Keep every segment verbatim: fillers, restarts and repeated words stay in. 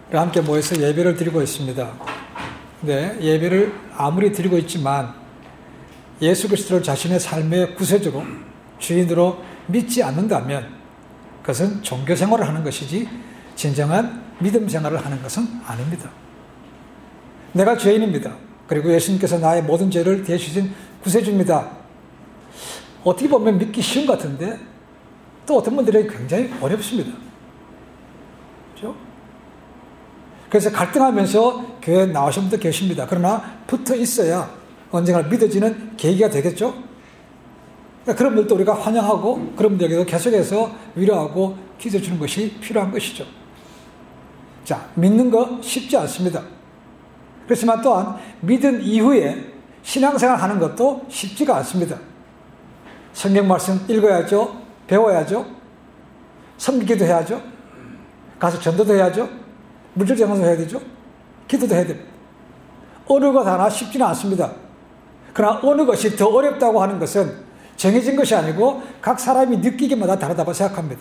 함께 모여서 예배를 드리고 있습니다. 네, 예배를 아무리 드리고 있지만 예수 그리스도를 자신의 삶의 구세주로 주인으로 믿지 않는다면 그것은 종교 생활을 하는 것이지 진정한 믿음 생활을 하는 것은 아닙니다. 내가 죄인입니다. 그리고 예수님께서 나의 모든 죄를 대주신 구세주입니다. 어떻게 보면 믿기 쉬운 것 같은데 또 어떤 분들에게 굉장히 어렵습니다. 그렇죠? 그래서 갈등하면서 교회에 나오신 분도 계십니다. 그러나 붙어 있어야 언젠가 믿어지는 계기가 되겠죠? 그런 분들도 우리가 환영하고 그런 분들에게도 계속해서 위로하고 기도해 주는 것이 필요한 것이죠. 자, 믿는 거 쉽지 않습니다. 그렇지만 또한 믿은 이후에 신앙생활 하는 것도 쉽지가 않습니다. 성경 말씀 읽어야죠. 배워야죠. 섬기기도 해야죠. 가서 전도도 해야죠. 물질 정화도 해야 되죠. 기도도 해야 됩니다. 어느 것 하나 쉽지는 않습니다. 그러나 어느 것이 더 어렵다고 하는 것은 정해진 것이 아니고 각 사람이 느끼기마다 다르다고 생각합니다.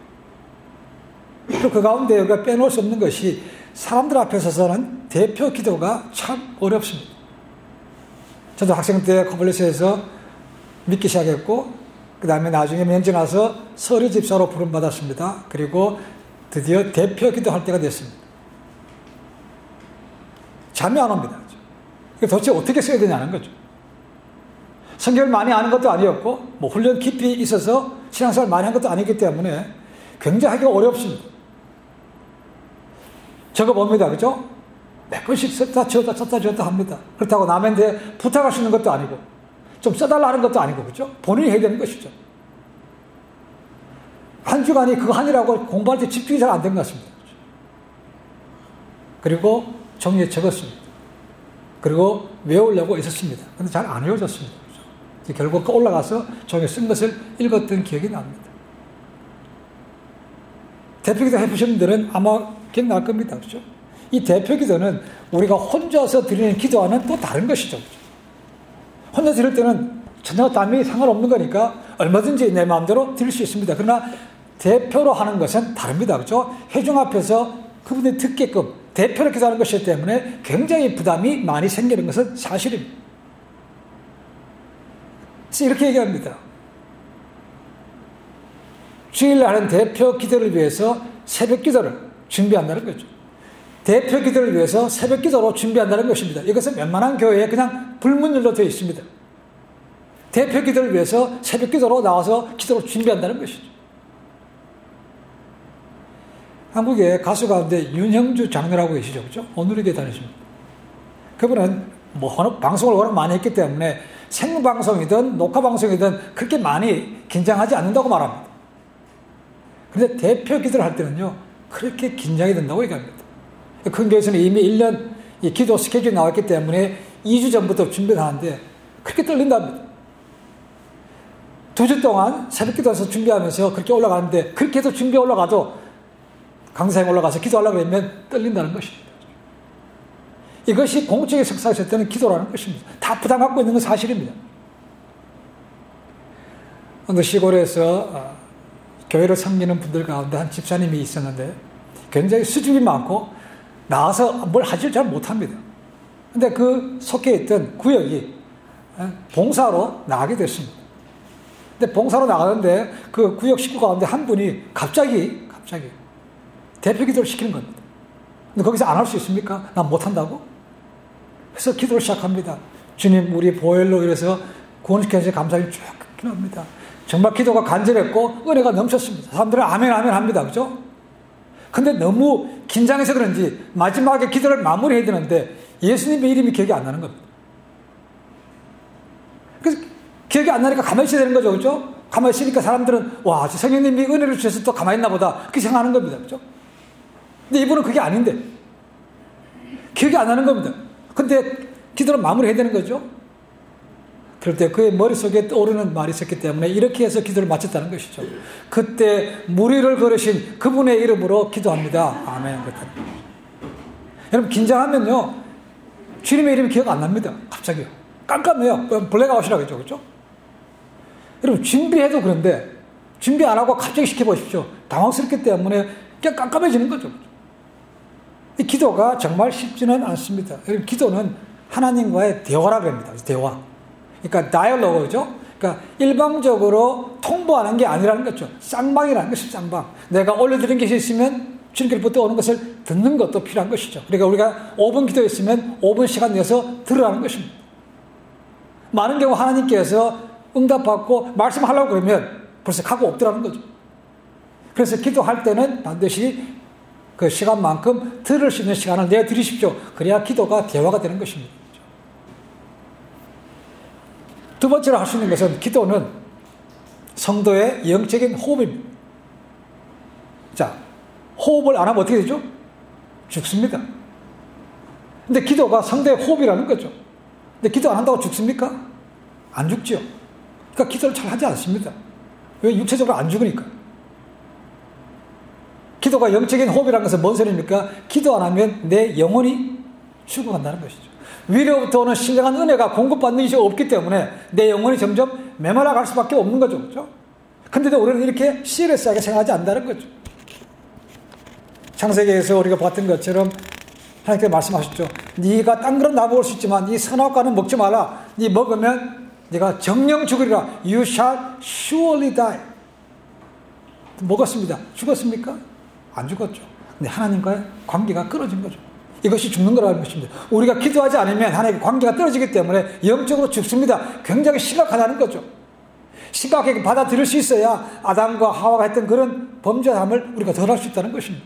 그리고 그 가운데 우리가 빼놓을 수 없는 것이 사람들 앞에 서서는 대표 기도가 참 어렵습니다. 저도 학생 때 코블리스에서 믿기 시작했고 그 다음에 나중에 몇 년 지나서 서리 집사로 부름받았습니다. 그리고 드디어 대표 기도할 때가 됐습니다. 잠이 안 옵니다. 도대체 어떻게 써야 되냐는 거죠. 성경을 많이 아는 것도 아니었고 뭐 훈련 깊이 있어서 신앙생활 많이 한 것도 아니기 때문에 굉장히 하기가 어렵습니다. 적어봅니다. 그죠? 몇 번씩 썼다 지웠다 썼다 지웠다 합니다. 그렇다고 남한테 부탁할 수 있는 것도 아니고 좀 써달라는 것도 아니고 그죠? 본인이 해야 되는 것이죠. 한 주간이 그거 하느라고 공부할 때 집중이 잘 안 된 것 같습니다. 그리고 종이에 적었습니다. 그리고 외우려고 애썼습니다. 그런데 잘 안 외워졌습니다. 그죠? 결국 올라가서 종이에 쓴 것을 읽었던 기억이 납니다. 대표기도 해보신 분들은 아마 기억날 겁니다. 그죠? 이 대표기도는 우리가 혼자서 드리는 기도와는 또 다른 것이죠. 그죠? 혼자 드릴 때는 전혀 땀이 상관없는 거니까 얼마든지 내 마음대로 드릴 수 있습니다. 그러나 대표로 하는 것은 다릅니다. 그죠? 회중 앞에서 그분이 듣게끔 대표로 기도하는 것이기 때문에 굉장히 부담이 많이 생기는 것은 사실입니다. 그래서 이렇게 얘기합니다. 주일날 하는 대표 기도를 위해서 새벽 기도를 준비한다는 거죠. 대표 기도를 위해서 새벽 기도로 준비한다는 것입니다. 이것은 웬만한 교회에 그냥 불문율로 되어 있습니다. 대표 기도를 위해서 새벽 기도로 나와서 기도를 준비한다는 것이죠. 한국에 가수 가운데 윤형주 장로라고 계시죠. 그죠? 오늘에게 다니십니다. 그분은 뭐 방송을 워낙 많이 했기 때문에 생방송이든 녹화방송이든 그렇게 많이 긴장하지 않는다고 말합니다. 그런데 대표 기도를 할 때는요, 그렇게 긴장이 된다고 얘기합니다. 큰 교회에서는 이미 일 년 이 기도 스케줄이 나왔기 때문에 이 주 전부터 준비를 하는데 그렇게 떨린답니다. 두 주 동안 새벽 기도해서 준비하면서 그렇게 올라가는데 그렇게 해서 준비해 올라가도 강사에 올라가서 기도하려고 그러면 떨린다는 것입니다. 이것이 공적인 석사에 있을 때는 기도라는 것입니다. 다 부담 갖고 있는 건 사실입니다. 어느 시골에서 어, 교회를 섬기는 분들 가운데 한 집사님이 있었는데 굉장히 수줍이 많고 나와서 뭘 하질 잘 못합니다. 근데 그 속해 있던 구역이 봉사로 나가게 됐습니다. 근데 봉사로 나가는데 그 구역 식구 가운데 한 분이 갑자기 갑자기 대표 기도를 시키는 겁니다. 근데 거기서 안 할 수 있습니까? 난 못한다고? 그래서 기도를 시작합니다. 주님, 우리 보혈로 이래서 구원시켜주셔서 감사히 쭉 기도합니다. 정말 기도가 간절했고 은혜가 넘쳤습니다. 사람들은 아멘 아멘 합니다. 그죠? 근데 너무 긴장해서 그런지 마지막에 기도를 마무리해야 되는데 예수님의 이름이 기억이 안 나는 겁니다. 그래서 기억이 안 나니까 가만히 있어야 되는 거죠. 그죠? 가만히 있으니까 사람들은 와, 성령님이 은혜를 주셔서 또 가만히 있나 보다. 그렇게 생각하는 겁니다. 그죠? 근데 이분은 그게 아닌데 기억이 안 나는 겁니다. 근데 기도를 마무리해야 되는 거죠. 그럴 때 그의 머릿속에 떠오르는 말이 있었기 때문에 이렇게 해서 기도를 마쳤다는 것이죠. 그때 무리를 걸으신 그분의 이름으로 기도합니다. 아멘. 여러분, 긴장하면요 주님의 이름이 기억 안 납니다. 갑자기요. 깜깜해요. 블랙아웃이라고 했죠. 그렇죠? 여러분, 준비해도 그런데 준비 안 하고 갑자기 시켜보십시오. 당황스럽기 때문에 그냥 깜깜해지는 거죠. 이 기도가 정말 쉽지는 않습니다. 기도는 하나님과의 대화라고 합니다. 대화. 그러니까 다이얼로그죠. 그러니까 일방적으로 통보하는 게 아니라는 거죠. 쌍방이라는 것이 쌍방. 내가 올려드린 것이 있으면 주님께로부터 오는 것을 듣는 것도 필요한 것이죠. 그러니까 우리가 오 분 기도했으면 오 분 시간 내서 들으라는 것입니다. 많은 경우 하나님께서 응답받고 말씀하려고 그러면 벌써 각오 없더라는 거죠. 그래서 기도할 때는 반드시 그 시간만큼 들을 수 있는 시간을 내드리십시오. 그래야 기도가 대화가 되는 것입니다. 두 번째로 할 수 있는 것은 기도는 성도의 영적인 호흡입니다. 자, 호흡을 안 하면 어떻게 되죠? 죽습니다. 근데 기도가 성도의 호흡이라는 거죠. 근데 기도 안 한다고 죽습니까? 안 죽죠. 그러니까 기도를 잘 하지 않습니다. 왜? 육체적으로 안 죽으니까. 기도가 영적인 호흡이라는 것은 뭔 소리입니까? 기도 안 하면 내 영혼이 죽어간다는 것이죠. 위로부터 오는 신령한 은혜가 공급받는 것이 없기 때문에 내 영혼이 점점 메말라 갈 수밖에 없는 거죠. 그렇죠? 근데도 우리는 이렇게 시리어스하게 생각하지 않는다는 거죠. 창세기에서 우리가 봤던 것처럼 하나님께서 말씀하셨죠. 네가 딴 그런 나 먹을 수 있지만 이 선악과는 먹지 마라. 네 먹으면 네가 정령 죽으리라. You shall surely die. 먹었습니다. 죽었습니까? 안 죽었죠. 근데 하나님과의 관계가 끊어진 거죠. 이것이 죽는 거라는 것입니다. 우리가 기도하지 않으면 하나님과 관계가 떨어지기 때문에 영적으로 죽습니다. 굉장히 심각하다는 거죠. 심각하게 받아들일 수 있어야 아담과 하와가 했던 그런 범죄함을 우리가 덜 할 수 있다는 것입니다.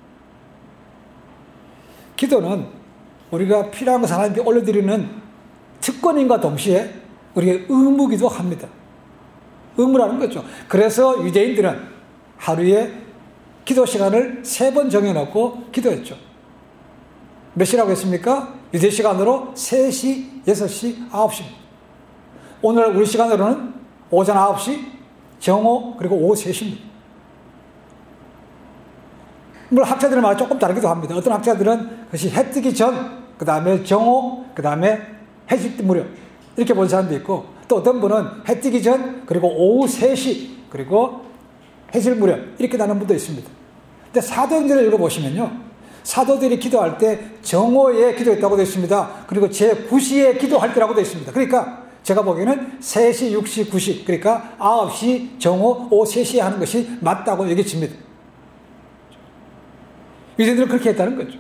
기도는 우리가 필요한 것을 하나님께 올려드리는 특권인과 동시에 우리의 의무기도 합니다. 의무라는 거죠. 그래서 유대인들은 하루에 기도 시간을 세 번 정해놓고 기도했죠. 몇 시라고 했습니까? 유대 시간으로 세 시, 여섯 시, 아홉 시입니다. 오늘 우리 시간으로는 오전 아홉 시, 정오, 그리고 오후 세 시입니다. 물론 학자들은 말 조금 다르기도 합니다. 어떤 학자들은 그것이 해 뜨기 전, 그 다음에 정오, 그 다음에 해질 무렵 이렇게 본 사람도 있고, 또 어떤 분은 해 뜨기 전, 그리고 오후 세 시, 그리고 해질 무렵 이렇게 나눈 분도 있습니다. 근데 사도행전을 읽어보시면요, 사도들이 기도할 때 정오에 기도했다고 되어 있습니다. 그리고 제구 시에 기도할 때라고 되어 있습니다. 그러니까 제가 보기에는 세 시, 육 시, 구 시, 그러니까 아홉 시, 정오, 오후 세 시에 하는 것이 맞다고 여겨집니다. 유대인들은 그렇게 했다는 거죠.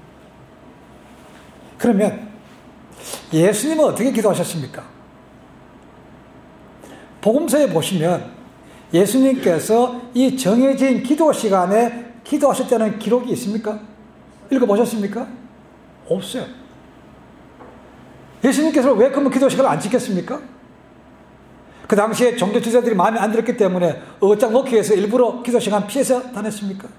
그러면 예수님은 어떻게 기도하셨습니까? 복음서에 보시면 예수님께서 이 정해진 기도 시간에 기도하셨다는 기록이 있습니까? 읽어보셨습니까? 없어요. 예수님께서 왜 그러면 기도 시간을 안 지켰습니까? 그 당시에 종교 지도자들이 마음에 안 들었기 때문에 어짝 놓기 위해서 일부러 기도 시간 피해서 다녔습니까?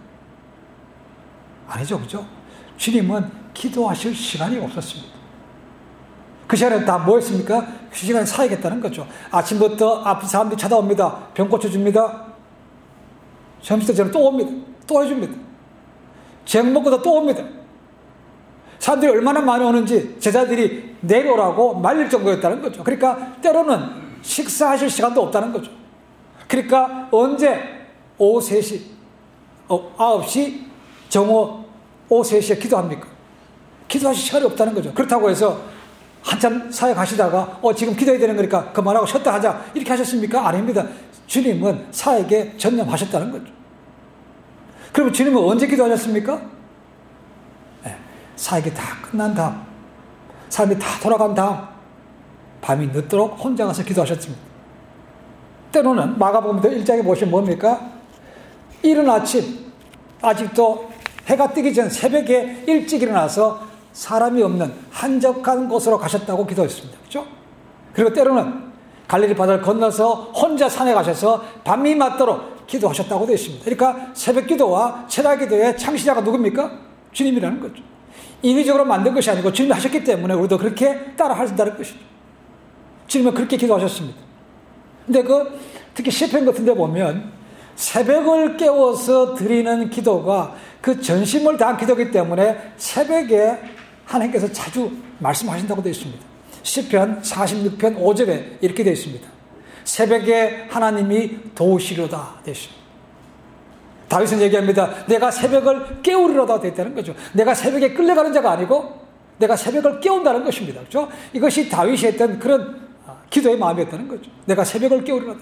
아니죠, 그죠? 주님은 기도하실 시간이 없었습니다. 그 시간에 다 뭐 했습니까? 그 시간에 사야겠다는 거죠. 아침부터 앞 사람들이 찾아옵니다. 병 고쳐줍니다. 점심 때 또 옵니다. 또 해줍니다. 정 먹고도 또 옵니다. 사람들이 얼마나 많이 오는지 제자들이 내려오라고 말릴 정도였다는 거죠. 그러니까 때로는 식사하실 시간도 없다는 거죠. 그러니까 언제 오후 세 시, 어, 아홉 시, 정오, 오후 세 시에 기도합니까? 기도하실 시간이 없다는 거죠. 그렇다고 해서 한참 사회 가시다가 어 지금 기도해야 되는 거니까 그만하고 쉬었다 하자 이렇게 하셨습니까? 아닙니다. 주님은 사에게 전념하셨다는 거죠. 그러면 주님은 언제 기도하셨습니까? 네, 사역이 다 끝난 다음, 사람이 다 돌아간 다음 밤이 늦도록 혼자 가서 기도하셨습니다. 때로는 마가복음 일 장에 보시면 뭡니까? 이른 아침 아직도 해가 뜨기 전 새벽에 일찍 일어나서 사람이 없는 한적한 곳으로 가셨다고 기도했습니다. 그렇죠? 그리고 때로는 갈릴리 바다를 건너서 혼자 산에 가셔서 밤이 맞도록 기도하셨다고 되어 있습니다. 그러니까 새벽 기도와 철야 기도의 창시자가 누굽니까? 주님이라는 거죠. 인위적으로 만든 것이 아니고 주님이 하셨기 때문에 우리도 그렇게 따라 하신다는 것이죠. 주님은 그렇게 기도하셨습니다. 근데 그 특히 시편 같은 데 보면 새벽을 깨워서 드리는 기도가 그 전심을 다한 기도이기 때문에 새벽에 하나님께서 자주 말씀하신다고 되어 있습니다. 시편 사십육 편 오 절에 이렇게 되어 있습니다. 새벽에 하나님이 도우시려다 되어 있습니다. 다윗은 얘기합니다. 내가 새벽을 깨우리로다 되어 있다는 거죠. 내가 새벽에 끌려가는 자가 아니고 내가 새벽을 깨운다는 것입니다. 그렇죠? 이것이 다윗이 했던 그런 기도의 마음이었다는 거죠. 내가 새벽을 깨우리로다.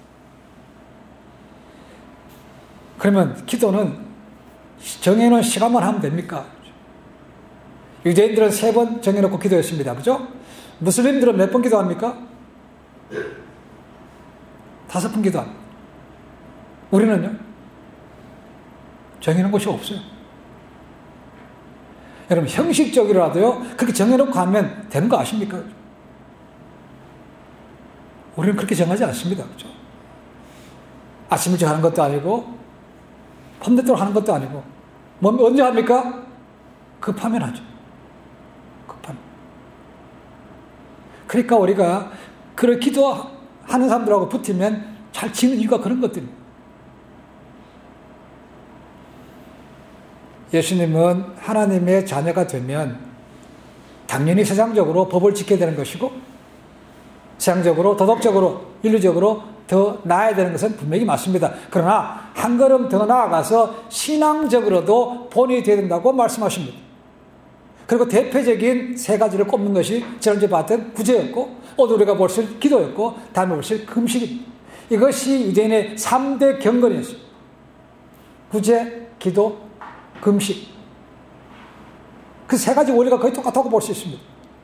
그러면 기도는 정해놓은 시간만 하면 됩니까? 유대인들은 세 번 정해놓고 기도했습니다. 그죠? 무슬림들은 몇 번 기도합니까? 다섯 번 기도합니다. 우리는요? 정해놓은 것이 없어요. 여러분, 형식적이라도요, 그렇게 정해놓고 하면 되는 거 아십니까? 우리는 그렇게 정하지 않습니다. 그죠? 아침 일찍 하는 것도 아니고, 밤늦도록 하는 것도 아니고, 뭐, 언제 합니까? 급하면 하죠. 급하면. 그러니까 우리가 그런 기도하는 사람들하고 붙으면 잘 지는 이유가 그런 것들입니다. 예수님은 하나님의 자녀가 되면 당연히 세상적으로 법을 지켜야 되는 것이고 세상적으로 도덕적으로 윤리적으로 더 나아야 되는 것은 분명히 맞습니다. 그러나 한 걸음 더 나아가서 신앙적으로도 본이 되어야 된다고 말씀하십니다. 그리고 대표적인 세 가지를 꼽는 것이 지난주에 봤던 구제였고 오늘 우리가 볼 수 있는 기도였고 다음에 볼 수 있는 금식입니다. 이것이 유대인의 삼 대 경건이었습니다. 구제, 기도, 금식. 그 세 가지 원리가 거의 똑같다고 볼 수 있습니다.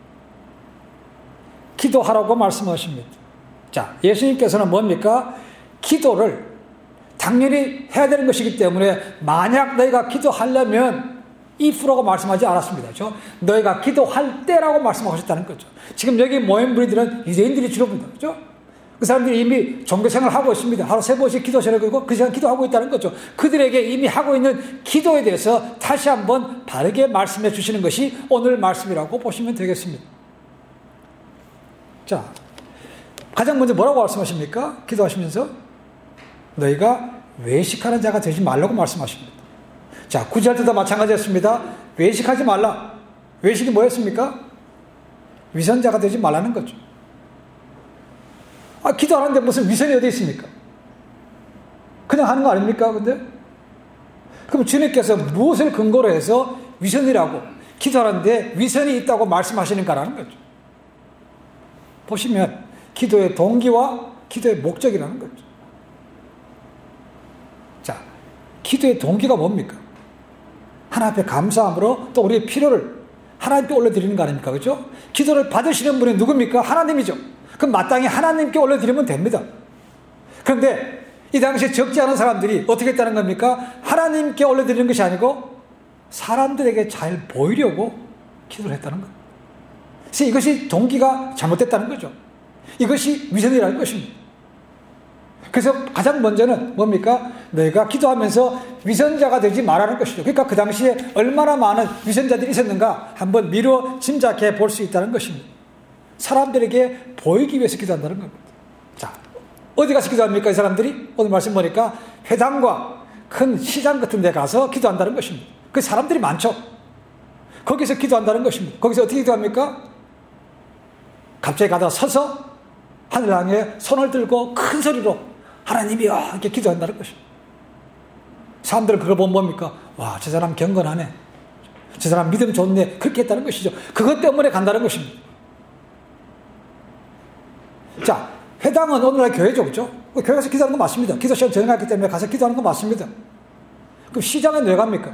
기도하라고 말씀하십니다. 자, 예수님께서는 뭡니까? 기도를 당연히 해야 되는 것이기 때문에 만약 너희가 기도하려면 if라고 말씀하지 않았습니다. 그렇죠? 너희가 기도할 때라고 말씀하셨다는 거죠. 지금 여기 모인 분들은 유대인들이 주로입니다. 그렇죠? 그 사람들이 이미 종교생활을 하고 있습니다. 하루 세 번씩 기도 시간을 걸고 그 시간 기도하고 있다는 거죠. 그들에게 이미 하고 있는 기도에 대해서 다시 한번 바르게 말씀해 주시는 것이 오늘 말씀이라고 보시면 되겠습니다. 자, 가장 먼저 뭐라고 말씀하십니까? 기도하시면서 너희가 외식하는 자가 되지 말라고 말씀하십니다. 자, 구제할 때도 마찬가지였습니다. 외식하지 말라. 외식이 뭐였습니까? 위선자가 되지 말라는 거죠. 아, 기도하는데 무슨 위선이 어디 있습니까? 그냥 하는 거 아닙니까? 근데? 그럼 주님께서 무엇을 근거로 해서 위선이라고 기도하는데 위선이 있다고 말씀하시는가라는 거죠. 보시면 기도의 동기와 기도의 목적이라는 거죠. 자, 기도의 동기가 뭡니까? 하나님 앞에 감사함으로 또 우리의 필요를 하나님께 올려드리는 거 아닙니까? 그렇죠? 기도를 받으시는 분이 누굽니까? 하나님이죠. 그럼 마땅히 하나님께 올려드리면 됩니다. 그런데 이 당시에 적지 않은 사람들이 어떻게 했다는 겁니까? 하나님께 올려드리는 것이 아니고 사람들에게 잘 보이려고 기도를 했다는 거예요. 그래서 이것이 동기가 잘못됐다는 거죠. 이것이 위선이라는 것입니다. 그래서 가장 먼저는 뭡니까? 너희가 기도하면서 위선자가 되지 말라는 것이죠. 그러니까 그 당시에 얼마나 많은 위선자들이 있었는가 한번 미루어 짐작해 볼 수 있다는 것입니다. 사람들에게 보이기 위해서 기도한다는 겁니다. 자, 어디 가서 기도합니까? 이 사람들이? 오늘 말씀 보니까 회당과 큰 시장 같은 데 가서 기도한다는 것입니다. 그 사람들이 많죠. 거기서 기도한다는 것입니다. 거기서 어떻게 기도합니까? 갑자기 가다 서서 하늘 향해 손을 들고 큰 소리로 하나님이여 이렇게 기도한다는 것입니다. 사람들은 그걸 보면 뭡니까? 와, 저 사람 경건하네. 저 사람 믿음 좋네. 그렇게 했다는 것이죠. 그것 때문에 간다는 것입니다. 자, 회당은 오늘날 교회죠, 그렇죠? 교회 가서 기도하는 건 맞습니다. 기도 시간 정해놨기 때문에 가서 기도하는 건 맞습니다. 그럼 시장은 왜 갑니까?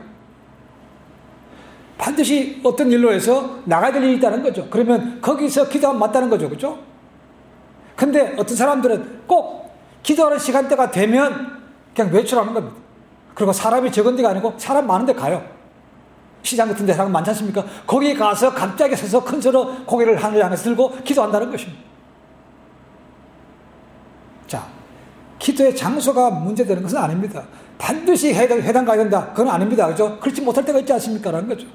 반드시 어떤 일로 해서 나가야 될 일이 있다는 거죠. 그러면 거기서 기도하면 맞다는 거죠, 그렇죠? 근데 어떤 사람들은 꼭 기도하는 시간대가 되면 그냥 외출하는 겁니다. 그리고 사람이 적은 데가 아니고 사람 많은 데 가요. 시장 같은 데 사람 많지 않습니까? 거기 가서 갑자기 서서 큰 소리로 고개를 하늘 향해서 들고 기도한다는 것입니다. 자, 기도의 장소가 문제되는 것은 아닙니다. 반드시 해당, 해당 가야 된다. 그건 아닙니다. 그죠? 그렇지 못할 때가 있지 않습니까? 라는 거죠.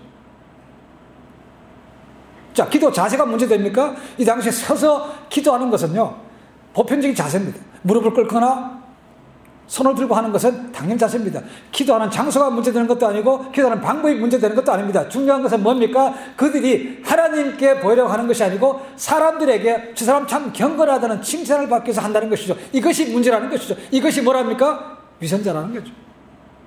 자, 기도 자세가 문제됩니까? 이 당시에 서서 기도하는 것은요, 보편적인 자세입니다. 무릎을 꿇거나 손을 들고 하는 것은 당연 자세입니다. 기도하는 장소가 문제되는 것도 아니고 기도하는 방법이 문제되는 것도 아닙니다. 중요한 것은 뭡니까? 그들이 하나님께 보이려고 하는 것이 아니고 사람들에게 저 사람 참 경건하다는 칭찬을 받기 위해서 한다는 것이죠. 이것이 문제라는 것이죠. 이것이 뭐랍니까? 위선자라는 거죠.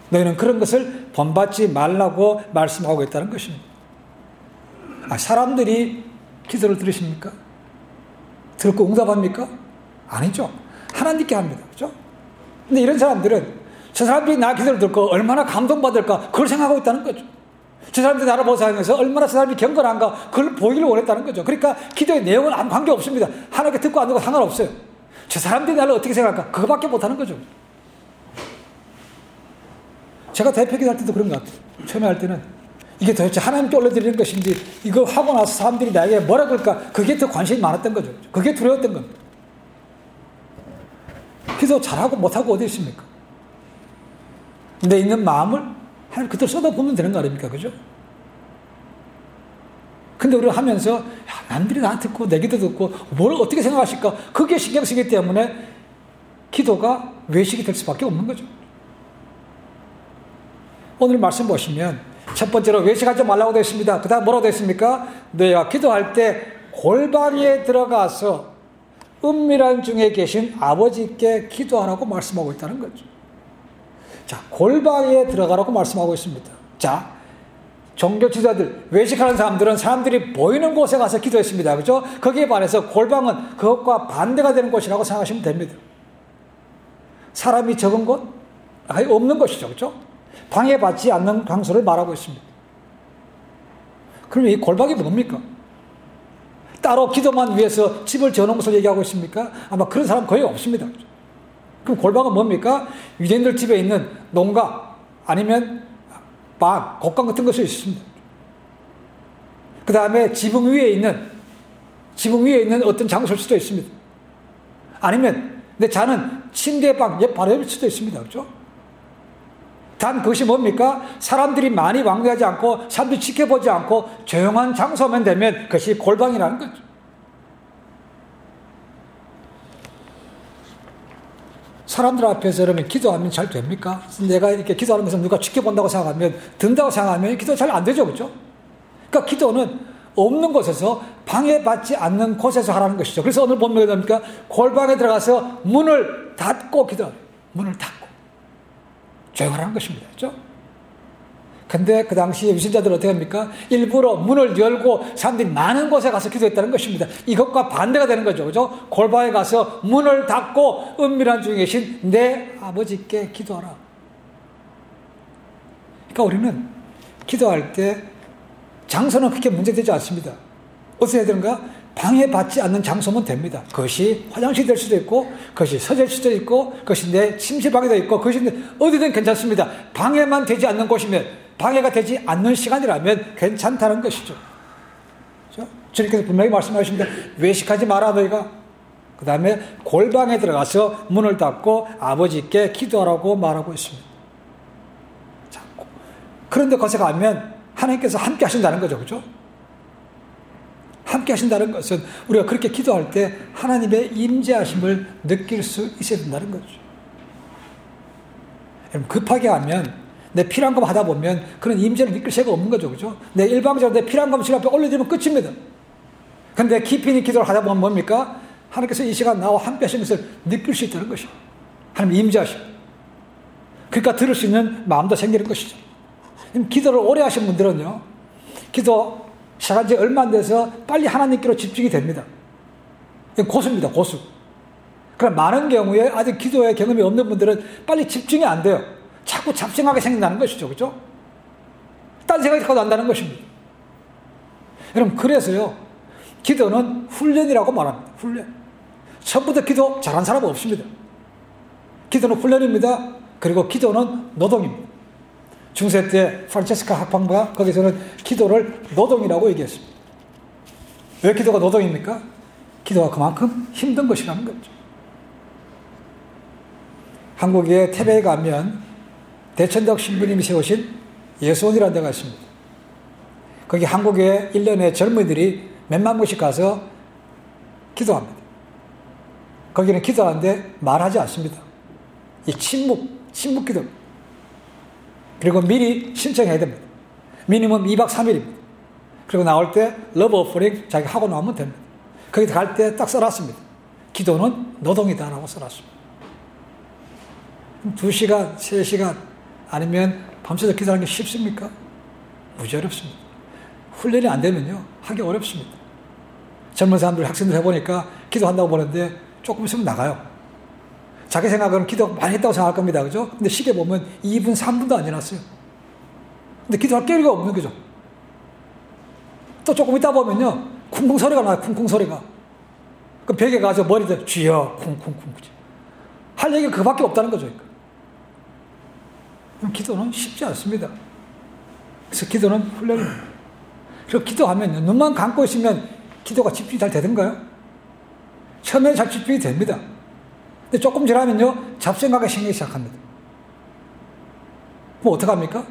너희는 그런 것을 본받지 말라고 말씀하고 있다는 것입니다. 아, 사람들이 기도를 들으십니까? 듣고 응답합니까? 아니죠. 하나님께 합니다. 그죠? 근데 이런 사람들은 저 사람들이 나 기도를 듣고 얼마나 감동받을까 그걸 생각하고 있다는 거죠. 저 사람들이 나를 보살하면서 얼마나 저 사람이 경건한가 그걸 보기를 원했다는 거죠. 그러니까 기도의 내용은 아무 관계없습니다. 하나님께 듣고 안 듣고 상관없어요. 저 사람들이 나를 어떻게 생각할까 그거밖에 못하는 거죠. 제가 대표 기도할 때도 그런 것 같아요. 처음에 할 때는 이게 도대체 하나님께 올려드리는 것인지 이거 하고 나서 사람들이 나에게 뭐라 그럴까 그게 더 관심이 많았던 거죠. 그게 두려웠던 겁니다. 기도 잘하고 못하고 어디 있습니까? 내 있는 마음을 하나님 그대로 쏟아보면 되는 거 아닙니까? 그죠? 근데 우리가 하면서 야, 남들이 나 듣고 내 기도 듣고 뭘 어떻게 생각하실까 그게 신경 쓰기 때문에 기도가 외식이 될 수밖에 없는 거죠. 오늘 말씀 보시면 첫 번째로 외식하지 말라고 되어 있습니다. 그 다음 뭐라고 되어 있습니까? 너희가 기도할 때 골방에 들어가서 은밀한 중에 계신 아버지께 기도하라고 말씀하고 있다는 거죠. 자, 골방에 들어가라고 말씀하고 있습니다. 자, 종교 지도자들, 외식하는 사람들은 사람들이 보이는 곳에 가서 기도했습니다. 그죠? 거기에 반해서 골방은 그것과 반대가 되는 곳이라고 생각하시면 됩니다. 사람이 적은 곳? 아예 없는 것이죠. 그죠? 방해받지 않는 장소를 말하고 있습니다. 그럼 이 골방이 뭡니까? 따로 기도만 위해서 집을 지어놓은 것을 얘기하고 있습니까? 아마 그런 사람 거의 없습니다. 그럼 골방은 뭡니까? 유대인들 집에 있는 농가 아니면 방, 곡간 같은 것이 있습니다. 그 다음에 지붕 위에 있는 지붕 위에 있는 어떤 장소일 수도 있습니다. 아니면 내 자는 침대 방 옆 바로 옆일 수도 있습니다. 그렇죠? 단 그것이 뭡니까? 사람들이 많이 왕래하지 않고 사람들이 지켜보지 않고 조용한 장소만 되면 그것이 골방이라는 거죠. 사람들 앞에서 여러분 기도하면 잘 됩니까? 내가 이렇게 기도하는 것을 누가 지켜본다고 생각하면 든다고 생각하면 기도 잘 안 되죠. 그렇죠? 그러니까 기도는 없는 곳에서 방해받지 않는 곳에서 하라는 것이죠. 그래서 오늘 본문에 뭡니까? 골방에 들어가서 문을 닫고 기도하래요. 문을 닫고 조용하라는 것입니다. 그렇죠? 근데 그 당시에 위신자들은 어떻게 합니까? 일부러 문을 열고 사람들이 많은 곳에 가서 기도했다는 것입니다. 이것과 반대가 되는 거죠. 그죠? 골방에 가서 문을 닫고 은밀한 중에 계신 내 아버지께 기도하라. 그러니까 우리는 기도할 때 장소는 그렇게 문제되지 않습니다. 어떻게 해야 되는가? 방해받지 않는 장소면 됩니다. 그것이 화장실이 될 수도 있고 그것이 서재일 수도 있고 그것이 내 침실방에도 있고 그것이 어디든 괜찮습니다. 방해만 되지 않는 곳이면 방해가 되지 않는 시간이라면 괜찮다는 것이죠. 그렇죠? 주님께서 분명히 말씀하십니다. 외식하지 마라 너희가. 그 다음에 골방에 들어가서 문을 닫고 아버지께 기도하라고 말하고 있습니다. 자, 그런데 거기서 가면 하나님께서 함께 하신다는 거죠. 그렇죠? 함께 하신다는 것은 우리가 그렇게 기도할 때 하나님의 임재하심을 느낄 수 있어야 된다는 거죠. 급하게 하면 내 필요한 것 하다 보면 그런 임재를 느낄 새가 없는 거죠. 그죠? 내 일방적으로 내 필요한 것 주 앞에 올려드리면 끝입니다. 근데 깊이 있는 기도를 하다 보면 뭡니까? 하나님께서 이 시간 나와 함께 하시는 것을 느낄 수 있다는 것이죠. 하나님 임재하심. 그러니까 들을 수 있는 마음도 생기는 것이죠. 기도를 오래 하신 분들은요. 기도 시작한 지 얼마 안 돼서 빨리 하나님께로 집중이 됩니다. 고수입니다. 고수. 그럼 많은 경우에 아직 기도에 경험이 없는 분들은 빨리 집중이 안 돼요. 자꾸 잡생하게 생긴다는 것이죠. 그렇죠? 딴 생각이 자꾸 난다는 것입니다. 여러분 그래서요. 기도는 훈련이라고 말합니다. 훈련. 처음부터 기도 잘한 사람은 없습니다. 기도는 훈련입니다. 그리고 기도는 노동입니다. 중세 때 프란체스카 학파가 거기서는 기도를 노동이라고 얘기했습니다. 왜 기도가 노동입니까? 기도가 그만큼 힘든 것이라는 거죠. 한국의 태백에 가면 대천덕 신부님이 세우신 예수원이라는 데가 있습니다. 거기 한국에 일 년에 젊은이들이 몇만 명씩 가서 기도합니다. 거기는 기도하는데 말하지 않습니다. 이 침묵, 침묵 기도. 그리고 미리 신청해야 됩니다. 미니멈 이 박 삼 일입니다. 그리고 나올 때 러브 오퍼링 자기가 하고 나오면 됩니다. 거기 갈 때 딱 써놨습니다. 기도는 노동이다라고 써놨습니다. 두 시간, 세 시간 아니면 밤새서 기도하는 게 쉽습니까? 무지 어렵습니다. 훈련이 안 되면요, 하기 어렵습니다. 젊은 사람들, 학생들 해보니까 기도한다고 보는데 조금 있으면 나가요. 자기 생각은 기도 많이 했다고 생각할 겁니다. 그죠? 근데 시계 보면 이 분, 삼 분도 안 지났어요. 근데 기도할 깨리가 없는 거죠. 또 조금 있다 보면요, 쿵쿵 소리가 나요. 쿵쿵 소리가. 그 벽에 가서 머리들 쥐어 쿵쿵쿵. 할 얘기가 그밖에 없다는 거죠. 그럼 기도는 쉽지 않습니다. 그래서 기도는 훈련입니다. 그리고 기도하면 눈만 감고 있으면 기도가 집중이 잘 되던가요? 처음에는 잘 집중이 됩니다. 근데 조금 지나면요, 잡생각이 생기기 시작합니다. 그럼 어떡합니까?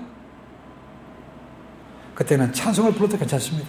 그때는 찬송을 불러도 괜찮습니다.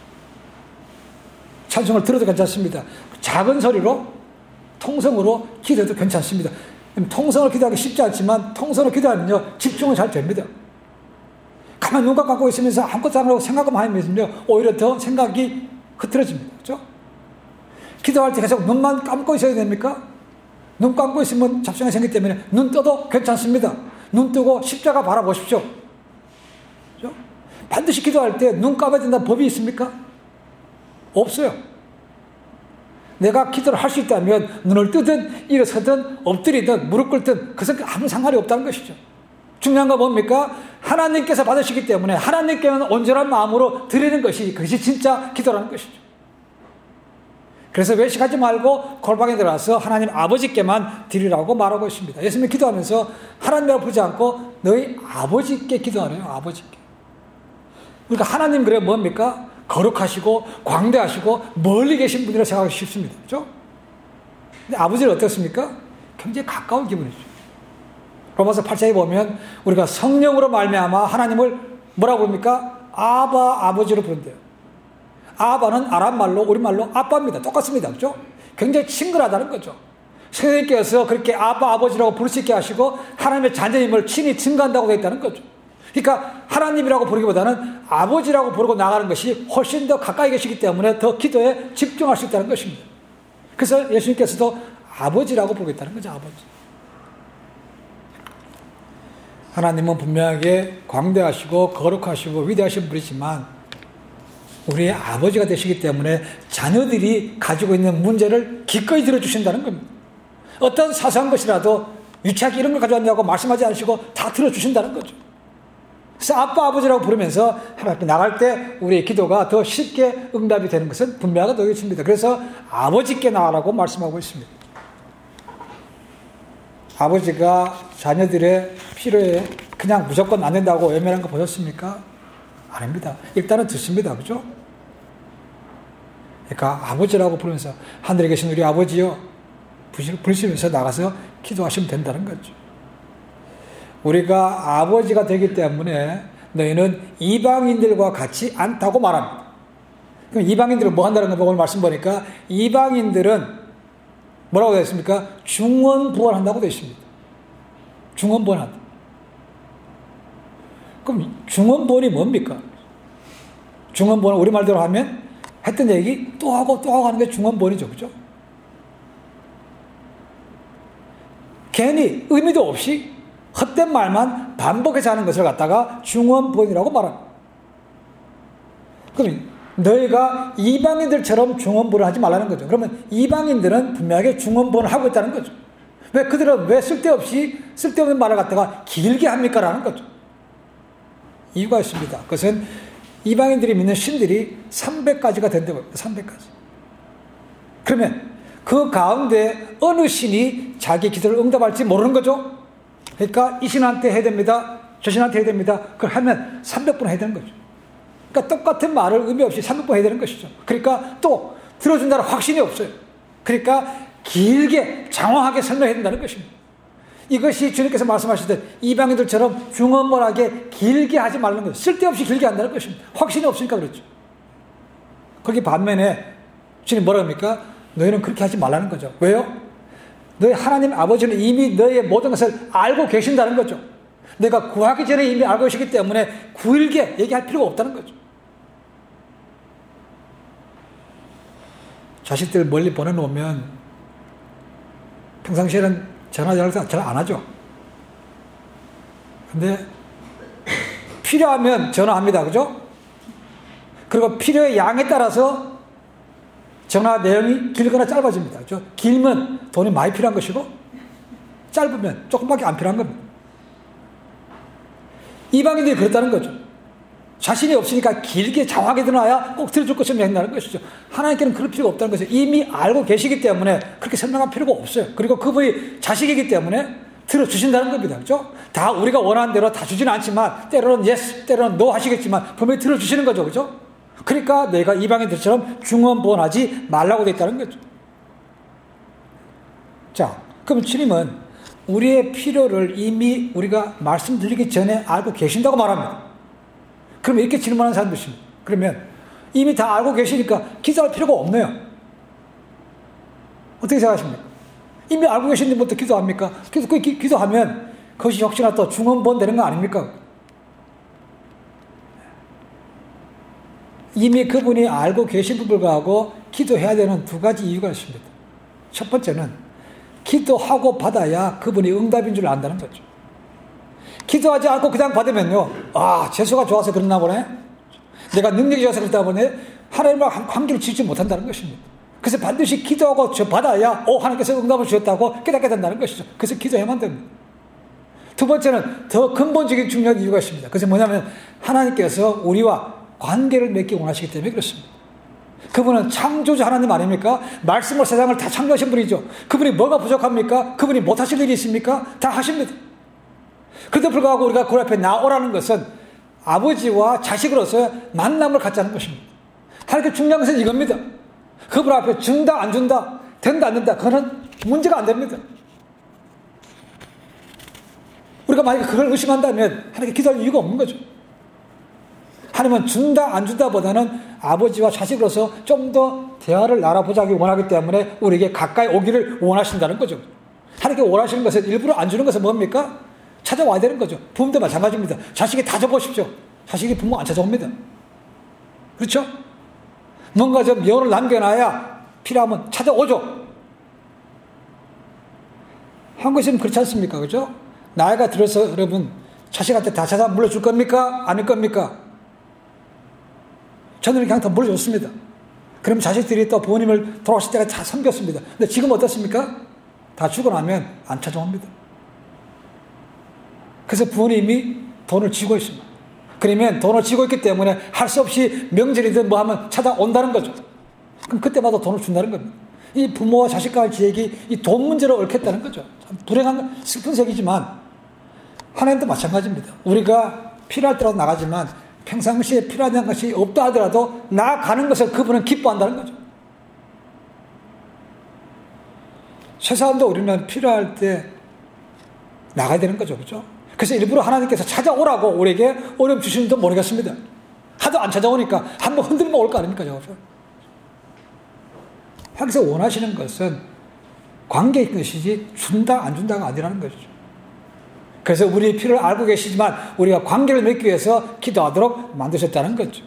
찬송을 들어도 괜찮습니다. 작은 소리로, 통성으로 기도해도 괜찮습니다. 통성을 기도하기 쉽지 않지만 통성을 기도하면요, 집중은 잘 됩니다. 가만히 눈 감고 있으면서 아무것도 안 하고 생각만 하면요, 오히려 더 생각이 흐트러집니다. 그렇죠? 기도할 때 계속 눈만 감고 있어야 됩니까? 눈 감고 있으면 잡생각이 생기기 때문에 눈 떠도 괜찮습니다. 눈 뜨고 십자가 바라보십시오. 그렇죠? 반드시 기도할 때 눈 감아야 된다는 법이 있습니까? 없어요. 내가 기도를 할 수 있다면 눈을 뜨든 일어서든 엎드리든 무릎 꿇든 그것은 아무 상관이 없다는 것이죠. 중요한 건 뭡니까? 하나님께서 받으시기 때문에 하나님께는 온전한 마음으로 드리는 것이, 그것이 진짜 기도라는 것이죠. 그래서 외식하지 말고 골방에 들어가서 하나님 아버지께만 드리라고 말하고 있습니다. 예수님이 기도하면서 하나님이라고 부르지 않고 너희 아버지께 기도하래요. 아버지께. 그러니까 하나님 그래 뭡니까? 거룩하시고 광대하시고 멀리 계신 분이라고 생각하기 쉽습니다. 그렇죠? 근데 아버지는 어떻습니까? 굉장히 가까운 기분이죠. 로마서 팔 장에 보면 우리가 성령으로 말미암아 하나님을 뭐라고 부릅니까? 아바, 아버지로 부른대요. 아바는 아랍말로, 우리말로 아빠입니다. 똑같습니다. 그렇죠? 굉장히 친근하다는 거죠. 성령님께서 그렇게 아바, 아버지라고 부를 수 있게 하시고 하나님의 자녀임을 친히 증거한다고 되어 있다는 거죠. 그러니까 하나님이라고 부르기보다는 아버지라고 부르고 나가는 것이 훨씬 더 가까이 계시기 때문에 더 기도에 집중할 수 있다는 것입니다. 그래서 예수님께서도 아버지라고 부르겠다는 거죠. 아버지. 하나님은 분명하게 광대하시고 거룩하시고 위대하신 분이지만 우리의 아버지가 되시기 때문에 자녀들이 가지고 있는 문제를 기꺼이 들어주신다는 겁니다. 어떤 사소한 것이라도 유치하게 이런 걸 가져왔냐고 말씀하지 않으시고 다 들어주신다는 거죠. 그래서 아빠, 아버지라고 부르면서 하나님 앞에 나갈 때 우리의 기도가 더 쉽게 응답이 되는 것은 분명하게 되어 있습니다. 그래서 아버지께 나가라고 말씀하고 있습니다. 아버지가 자녀들의 필요에 그냥 무조건 안 된다고 외면한 거 보셨습니까? 아닙니다. 일단은 듣습니다. 그죠? 그러니까 아버지라고 부르면서 하늘에 계신 우리 아버지요 부르시면서 나가서 기도하시면 된다는 거죠. 우리가 아버지가 되기 때문에 너희는 이방인들과 같이 않다고 말합니다. 그럼 이방인들은 뭐 한다는 거 오늘 말씀 보니까 이방인들은 뭐라고 되어 있습니까? 중언부언한다고 되어 있습니다. 중언부언한다. 그럼 중언부언이 뭡니까? 중언부언 우리말대로 하면 했던 얘기 또 하고 또 하고 하는 게 중언부언이죠. 그죠? 괜히 의미도 없이 헛된 말만 반복해서 하는 것을 갖다가 중언부언이라고 말합니다. 그럼 너희가 이방인들처럼 중언부언을 하지 말라는 거죠. 그러면 이방인들은 분명하게 중언부언을 하고 있다는 거죠. 왜 그들은 왜 쓸데없이 쓸데없는 말을 갖다가 길게 합니까? 라는 거죠. 이유가 있습니다. 그것은 이방인들이 믿는 신들이 삼백 가지가 된다고 합니다. 삼백 가지. 그러면 그 가운데 어느 신이 자기 기도를 응답할지 모르는 거죠. 그러니까 이 신한테 해야 됩니다. 저 신한테 해야 됩니다. 그걸 하면 삼백 번 해야 되는 거죠. 그러니까 똑같은 말을 의미 없이 삼백 번 해야 되는 것이죠. 그러니까 또 들어준다는 확신이 없어요. 그러니까 길게 장황하게 설명해야 된다는 것입니다. 이것이 주님께서 말씀하시듯 이방인들처럼 중언부언하게 길게 하지 말라는 거죠. 쓸데없이 길게 한다는 것입니다. 확신이 없으니까 그렇죠. 거기 반면에 주님 뭐라 합니까? 너희는 그렇게 하지 말라는 거죠. 왜요? 너희 하나님 아버지는 이미 너희의 모든 것을 알고 계신다는 거죠. 내가 구하기 전에 이미 알고 계시기 때문에 길게 얘기할 필요가 없다는 거죠. 자식들 멀리 보내놓으면 평상시에는 전화 연락 잘 안 하죠. 근데 필요하면 전화합니다. 그죠? 그리고 필요의 양에 따라서 전화 내용이 길거나 짧아집니다. 그죠? 길면 돈이 많이 필요한 것이고 짧으면 조금밖에 안 필요한 겁니다. 이방인들이 그렇다는 거죠. 자신이 없으니까 길게 장하게 드러나야 꼭 들어줄 것을 맹나는 것이죠. 하나님께는 그럴 필요가 없다는 것을 이미 알고 계시기 때문에 그렇게 설명할 필요가 없어요. 그리고 그분이 자식이기 때문에 들어주신다는 겁니다. 그죠? 다 우리가 원하는 대로 다 주지는 않지만 때로는 yes, 때로는 no 하시겠지만 분명히 들어주시는 거죠. 그죠? 그러니까 내가 이방인들처럼 중언부언하지 말라고 돼 있다는 거죠. 자, 그럼 주님은 우리의 필요를 이미 우리가 말씀드리기 전에 알고 계신다고 말합니다. 그럼 이렇게 질문하는 사람도 있습니다. 그러면 이미 다 알고 계시니까 기도할 필요가 없네요. 어떻게 생각하십니까? 이미 알고 계신데 뭐 또 기도합니까? 그래서 그 기도하면 그것이 혹시나 또 중언부언 되는 거 아닙니까? 이미 그분이 알고 계신 불구하고 기도해야 되는 두 가지 이유가 있습니다. 첫 번째는 기도하고 받아야 그분이 응답인 줄 안다는 거죠. 기도하지 않고 그냥 받으면요, 아, 재수가 좋아서 그랬나 보네, 내가 능력이 좋아서 그랬다 보네, 하나님과 관계를 지지 못한다는 것입니다. 그래서 반드시 기도하고 저 받아야 오, 하나님께서 응답을 주셨다고 깨닫게 된다는 것이죠. 그래서 기도해야만 됩니다. 두 번째는 더 근본적인 중요한 이유가 있습니다. 그것은 뭐냐면 하나님께서 우리와 관계를 맺기 원하시기 때문에 그렇습니다. 그분은 창조주 하나님 아닙니까? 말씀으로 세상을 다 창조하신 분이죠. 그분이 뭐가 부족합니까? 그분이 못하실 일이 있습니까? 다 하십니다. 그런데 불구하고 우리가 그 앞에 나오라는 것은 아버지와 자식으로서 만남을 갖자는 것입니다. 하나님께 중요한 것은 이겁니다. 그분 앞에 준다 안 준다, 된다 안 된다, 그거는 문제가 안 됩니다. 우리가 만약에 그걸 의심한다면 하나님께 기도할 이유가 없는 거죠. 하나님은 준다 안 준다 보다는 아버지와 자식으로서 좀 더 대화를 알아보자기 원하기 때문에 우리에게 가까이 오기를 원하신다는 거죠. 하나님께 원하시는 것은 일부러 안 주는 것은 뭡니까? 찾아와야 되는 거죠. 부모도 마찬가지입니다. 자식이 다 줘보십시오. 자식이 부모 안 찾아옵니다. 그렇죠? 뭔가 좀 명을 남겨놔야 필요하면 찾아오죠. 한국에서는 그렇지 않습니까? 그죠? 나이가 들어서 여러분 자식한테 다 찾아 물려줄 겁니까? 아닐 겁니까? 저는 그냥 다 물려줬습니다. 그럼 자식들이 또 부모님을 돌아가실 때가 다 섬겼습니다. 근데 지금 어떻습니까? 다 죽고 나면 안 찾아옵니다. 그래서 부모님이 돈을 쥐고 있습니다. 그러면 돈을 쥐고 있기 때문에 할 수 없이 명절이든 뭐 하면 찾아온다는 거죠. 그럼 그때마다 돈을 준다는 겁니다. 이 부모와 자식 간의 지역이 이 돈 문제로 얽혔다는 거죠. 참 불행한 슬픈 색이지만 하나님도 마찬가지입니다. 우리가 필요할 때라도 나가지만 평상시에 필요한 것이 없다 하더라도 나가는 것을 그분은 기뻐한다는 거죠. 세상도 우리는 필요할 때 나가야 되는 거죠. 그렇죠? 그래서 일부러 하나님께서 찾아오라고 우리에게 어려움 주시는지도 모르겠습니다. 하도 안 찾아오니까 한번 흔들면 올 거 아닙니까? 그렇죠? 하나님께서 원하시는 것은 관계의 것이지 준다 안 준다가 아니라는 것이죠. 그래서 우리의 필요를 알고 계시지만 우리가 관계를 맺기 위해서 기도하도록 만드셨다는 거죠.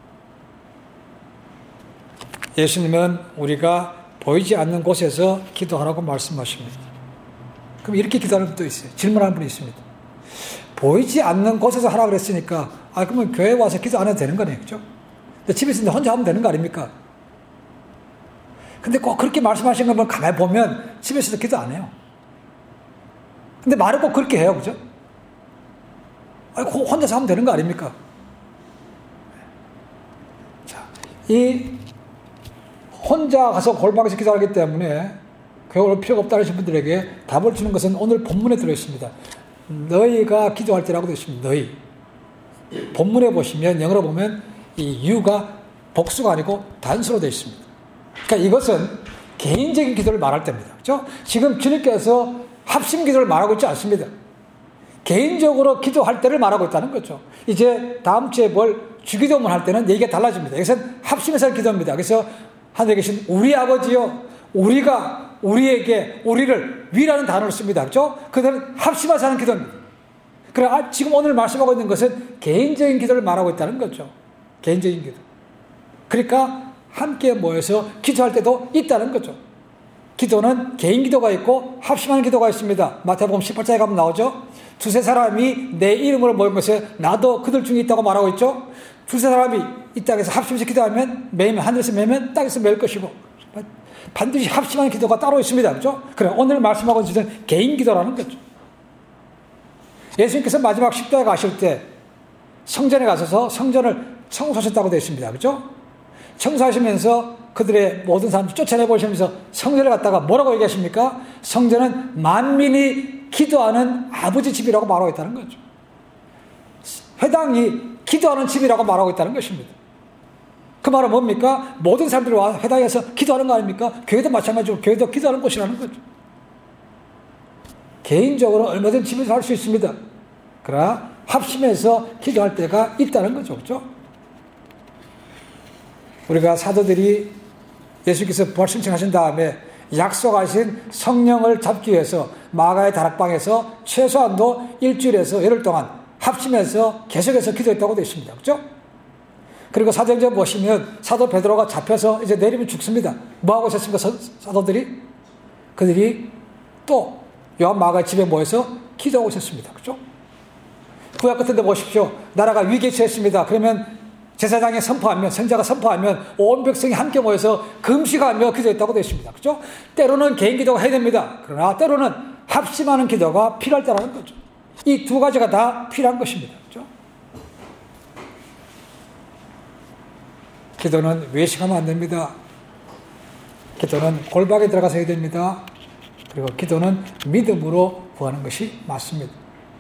예수님은 우리가 보이지 않는 곳에서 기도하라고 말씀하십니다. 그럼 이렇게 기도하는 분도 있어요. 질문하는 분이 있습니다. 보이지 않는 곳에서 하라고 그랬으니까 아 그러면 교회 와서 기도 안 해도 되는 거네요. 그렇죠? 근데 집에 있는데 혼자 하면 되는 거 아닙니까? 근데 꼭 그렇게 말씀하신 걸 가만히 보면 집에서도 기도 안 해요. 근데 말은 꼭 그렇게 해요. 그죠? 아니, 혼자서 하면 되는 거 아닙니까? 자, 이 혼자 가서 골방에서 기도하기 때문에 교회 올 필요가 없다는 분들에게 답을 주는 것은 오늘 본문에 들어있습니다. 너희가 기도할 때라고 되어 있습니다. 너희. 본문에 보시면 영어로 보면 이 you가 복수가 아니고 단수로 되어 있습니다. 그러니까 이것은 개인적인 기도를 말할 때입니다. 그렇죠? 지금 주님께서 합심 기도를 말하고 있지 않습니다. 개인적으로 기도할 때를 말하고 있다는 거죠. 이제 다음 주에 뭘 주기도문 할 때는 얘기가 달라집니다. 이것은 합심해서 기도입니다. 그래서 하늘에 계신 우리 아버지요, 우리가 우리에게 우리를 위라는 단어를 씁니다. 그렇죠? 그들은 합심해서 하는 기도입니다. 그래, 아, 지금 오늘 말씀하고 있는 것은 개인적인 기도를 말하고 있다는 거죠. 개인적인 기도. 그러니까 함께 모여서 기도할 때도 있다는 거죠. 기도는 개인 기도가 있고 합심하는 기도가 있습니다. 마태복음 십팔 장에 가면 나오죠. 두세 사람이 내 이름으로 모인 것에 나도 그들 중에 있다고 말하고 있죠. 두세 사람이 이 땅에서 합심해서 기도하면 매이면 하늘에서 매면 땅에서 매일 것이고 반드시 합심하는 기도가 따로 있습니다. 그렇죠? 그래 오늘 말씀하고 있는 것은 개인 기도라는 거죠. 예수님께서 마지막 십자가에 가실 때 성전에 가셔서 성전을 청소하셨다고 되어 있습니다. 그렇죠? 청소하시면서 그들의 모든 사람들 쫓아내보시면서 성전에 갔다가 뭐라고 얘기하십니까? 성전은 만민이 기도하는 아버지 집이라고 말하고 있다는 거죠. 회당이 기도하는 집이라고 말하고 있다는 것입니다. 그 말은 뭡니까? 모든 사람들이 와 회당에서 기도하는 거 아닙니까? 교회도 마찬가지로 교회도 기도하는 곳이라는 거죠. 개인적으로 얼마든지 집에서 할 수 있습니다. 그러나 합심해서 기도할 때가 있다는 거죠. 그렇죠? 우리가 사도들이 예수께서 부활 승천하신 다음에 약속하신 성령을 잡기 위해서 마가의 다락방에서 최소한도 일주일에서 열흘 동안 합심해서 계속해서 기도했다고 되어 있습니다. 그렇죠? 그리고 사도행전 보시면 사도 베드로가 잡혀서 이제 내리면 죽습니다. 뭐하고 있었습니까? 사도들이? 그들이 또 요한 마가의 집에 모여서 기도하고 있었습니다. 그렇죠? 구약 같은 데 보십시오. 나라가 위기에 처했습니다. 그러면 제사장이 선포하면, 선자가 선포하면 온 백성이 함께 모여서 금식하며 기도했다고 되어 있습니다. 그렇죠? 때로는 개인 기도가 해야 됩니다. 그러나 때로는 합심하는 기도가 필요할 때라는 거죠. 이 두 가지가 다 필요한 것입니다. 그렇죠? 기도는 외식하면 안 됩니다. 기도는 골방에 들어가서 해야 됩니다. 그리고 기도는 믿음으로 구하는 것이 맞습니다.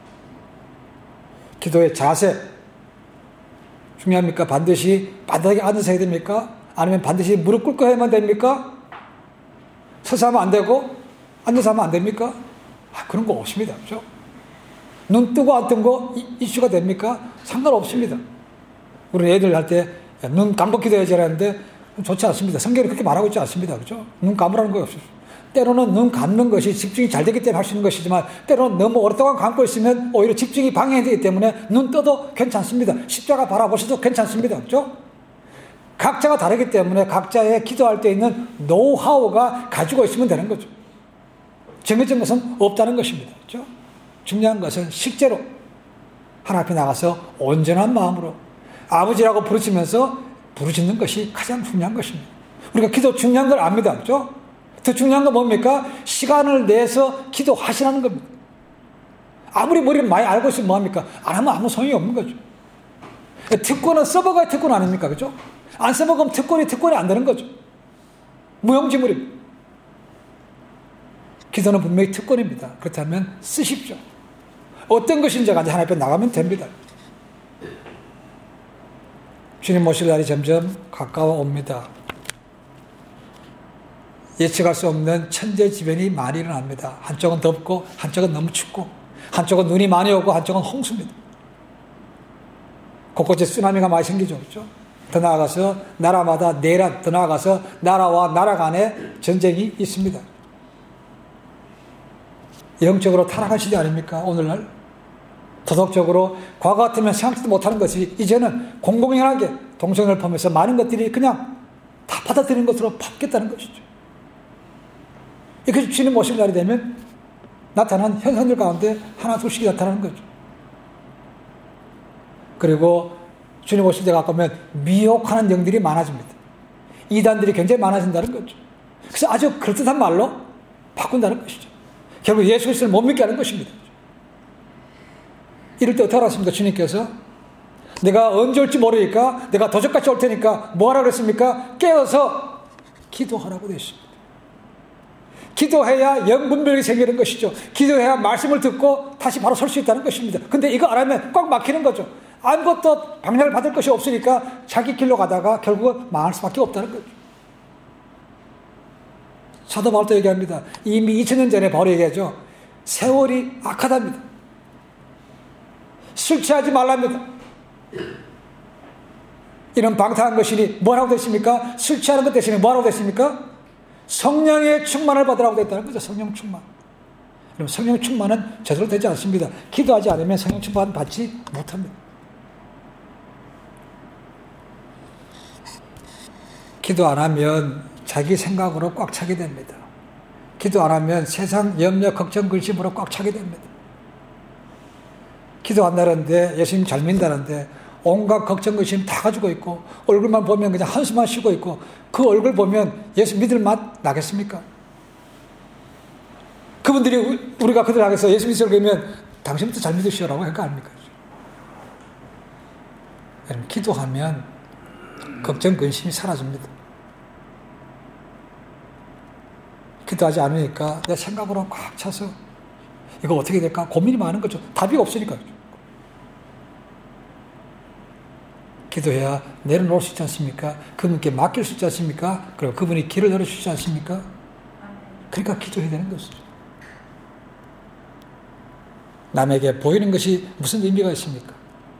기도의 자세 중요합니까? 반드시 바닥에 앉아서 해야 됩니까? 아니면 반드시 무릎 꿇고 해야만 됩니까? 서서 하면 안 되고 앉아서 하면 안 됩니까? 아, 그런 거 없습니다. 그렇죠? 눈 뜨고 안 뜬 거 이슈가 됩니까? 상관없습니다. 우리 애들 할 때 눈 감고 기도해야지 하는데 좋지 않습니다. 성경이 그렇게 말하고 있지 않습니다. 그렇죠? 눈 감으라는 거 없어요. 때로는 눈 감는 것이 집중이 잘 되기 때문에 할 수 있는 것이지만 때로는 너무 오랫동안 감고 있으면 오히려 집중이 방해되기 때문에 눈 떠도 괜찮습니다. 십자가 바라보셔도 괜찮습니다. 그렇죠? 각자가 다르기 때문에 각자의 기도할 때 있는 노하우가 가지고 있으면 되는 거죠. 정해진 것은 없다는 것입니다. 그렇죠? 중요한 것은 실제로 하나님 앞에 나가서 온전한 마음으로 아버지라고 부르시면서 부르짖는 것이 가장 중요한 것입니다. 우리가 기도 중요한 걸 압니다. 그렇죠? 더 중요한 건 뭡니까? 시간을 내서 기도하시라는 겁니다. 아무리 머리를 많이 알고 있으면 뭐합니까? 안 하면 아무 소용이 없는 거죠. 특권은 써먹어야 특권 아닙니까? 그죠? 안 써먹으면 특권이 특권이 안 되는 거죠. 무용지물입니다. 기도는 분명히 특권입니다. 그렇다면 쓰십시오. 어떤 것인지 하나님 앞에 나가면 됩니다. 주님 모실 날이 점점 가까워 옵니다. 예측할 수 없는 천재지변이 많이 일어납니다. 한쪽은 덥고 한쪽은 너무 춥고 한쪽은 눈이 많이 오고 한쪽은 홍수입니다. 곳곳에 쓰나미가 많이 생기죠. 그렇죠? 더 나아가서 나라마다 내란, 더 나아가서 나라와 나라 간에 전쟁이 있습니다. 영적으로 타락한 시대 아닙니까? 오늘날 도덕적으로 과거 같으면 생각지도 못하는 것이 이제는 공공연하게 동성을 포함해서 많은 것들이 그냥 다 받아들이는 것으로 바뀌었다는 것이죠. 이렇게 주님 오실 날이 되면 나타난 현상들 가운데 하나 둘씩 나타나는 거죠. 그리고 주님 오실 때 가까우면 미혹하는 영들이 많아집니다. 이단들이 굉장히 많아진다는 거죠. 그래서 아주 그럴듯한 말로 바꾼다는 것이죠. 결국 예수 그리스도를 못 믿게 하는 것입니다. 이럴 때 어떻게 하셨습니까? 주님께서 내가 언제 올지 모르니까 내가 도적같이 올 테니까 뭐 하라고 그랬습니까? 깨어서 기도하라고 되었습니다. 기도해야 영분별이 생기는 것이죠. 기도해야 말씀을 듣고 다시 바로 설 수 있다는 것입니다. 근데 이거 안 하면 꽉 막히는 거죠. 아무것도 방향을 받을 것이 없으니까 자기 길로 가다가 결국은 망할 수밖에 없다는 거죠. 사도 바울도 얘기합니다. 이미 이천 년 전에 바울이 얘기하죠. 세월이 악하답니다. 술 취하지 말랍니다. 이런 방탕한 것이니 뭐라고 됐습니까? 술 취하는 것 대신에 뭐라고 됐습니까? 성령의 충만을 받으라고 됐다는 거죠. 성령 충만. 그럼 성령 충만은 제대로 되지 않습니다. 기도하지 않으면 성령 충만 받지 못합니다. 기도 안 하면 자기 생각으로 꽉 차게 됩니다. 기도 안 하면 세상 염려, 걱정, 근심으로 꽉 차게 됩니다. 기도 안 나는데 예수님 잘 믿는다는데 온갖 걱정, 근심 다 가지고 있고 얼굴만 보면 그냥 한숨만 쉬고 있고 그 얼굴 보면 예수 믿을 맛 나겠습니까? 그분들이 우리가 그들 앞에서 예수 믿으라고 그러면 당신부터 잘 믿으시오라고 할 거 아닙니까? 여러분, 기도하면 걱정, 근심이 사라집니다. 기도하지 않으니까 내 생각으로 꽉 차서 이거 어떻게 될까 고민이 많은 거죠. 답이 없으니까요. 기도해야 내려놓을 수 있지 않습니까? 그분께 맡길 수 있지 않습니까? 그리고 그분이 길을 열어주시지 않습니까? 그러니까 기도해야 되는 것이죠. 남에게 보이는 것이 무슨 의미가 있습니까?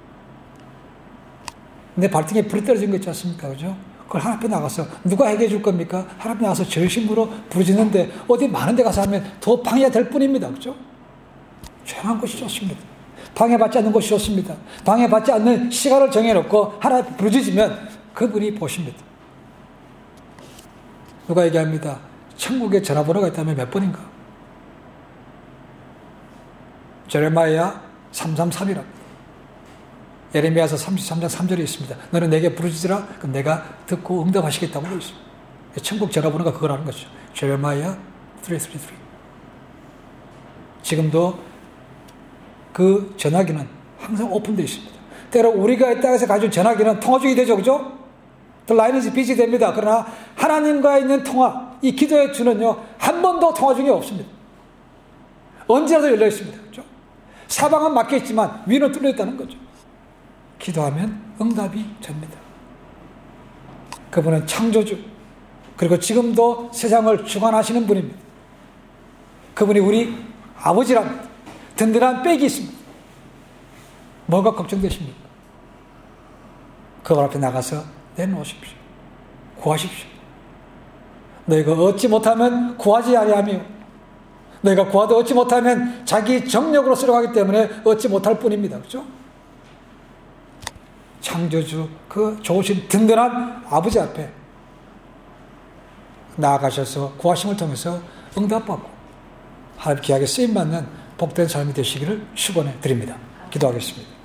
내 발등에 불이 떨어진 거 있지 않습니까? 그죠? 그걸 하나님 앞에 나가서 누가 해결해 줄 겁니까? 하나님 앞에 나가서 절심으로 부르짖는데 어디 많은 데 가서 하면 더 방해가 될 뿐입니다. 그죠? 조용한 것이 좋습니다. 방해받지 않는 것이 좋습니다. 방해받지 않는 시간을 정해놓고 하나님 앞에 부르짖으면 그분이 보십니다. 누가 얘기합니다. 천국에 전화번호가 있다면 몇 번인가? 제레마야 삼삼삼이랍니다. 예레미야서 삼십삼 장 삼 절에 있습니다. 너는 내게 부르짖으라. 그럼 내가 듣고 응답하시겠다고 되어 있습니다. 천국 전화번호가 그거라는 거죠. 제레마야 삼삼삼. 지금도 그 전화기는 항상 오픈되어 있습니다. 때로 우리가 이 땅에서 가진 전화기는 통화 중이 되죠. 그죠? The line is busy 됩니다. 그러나 하나님과 있는 통화, 이 기도의 주는요, 한 번도 통화 중이 없습니다. 언제라도 열려 있습니다. 그죠? 사방은 막혀 있지만 위는 뚫려 있다는 거죠. 기도하면 응답이 됩니다. 그분은 창조주, 그리고 지금도 세상을 주관하시는 분입니다. 그분이 우리 아버지랍니다. 든든한 백이 있습니다. 뭐가 걱정되십니까? 그분 앞에 나가서 내놓으십시오. 구하십시오. 너희가 얻지 못하면 구하지 아니하며 너희가 구하도 얻지 못하면 자기 정력으로 쓰려고 하기 때문에 얻지 못할 뿐입니다. 그렇죠? 창조주, 그 좋으신 든든한 아버지 앞에 나아가셔서 구하심을 통해서 응답받고 하나님 귀하게 쓰임받는 복된 삶이 되시기를 축원해 드립니다. 기도하겠습니다.